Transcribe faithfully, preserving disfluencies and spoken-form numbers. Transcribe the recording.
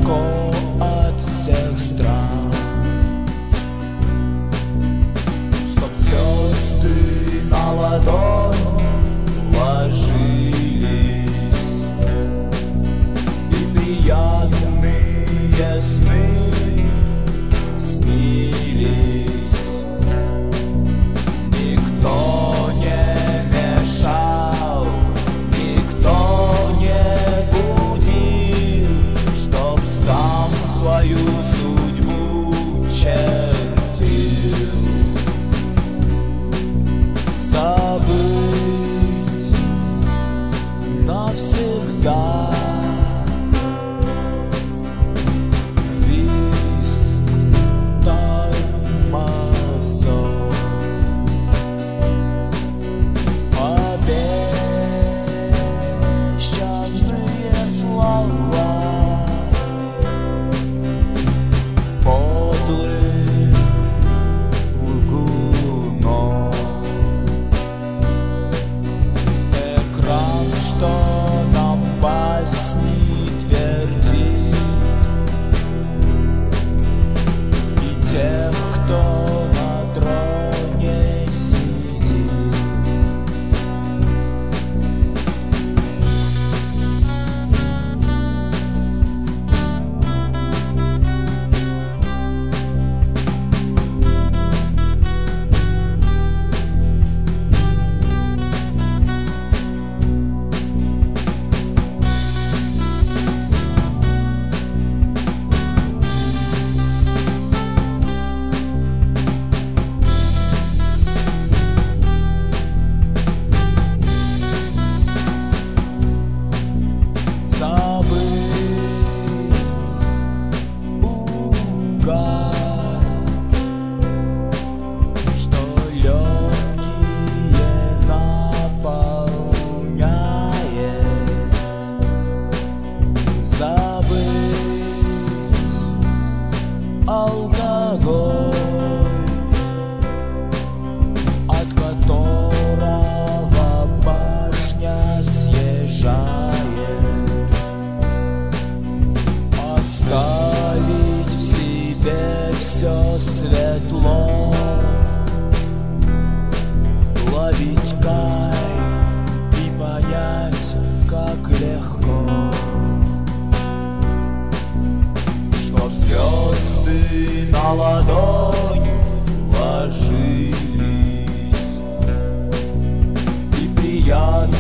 далеко от всех стран, чтоб звезды на ладонь ложились и приятные сны снились. Никто не мешал, никто не будил, чтоб сам свою судьбу чертил. Забыть навсегда визг тормозов, обещанные слова подлых лгунов. Экран, что нам басни твердит, и тех, кто на троне сидит. Угар, что легкие наполняет, забыть алкоголь, от которого башня съезжает, оставить в себе все светло, ловить кайф и понять, как легко, чтоб звезды на ладонь ложились и приятно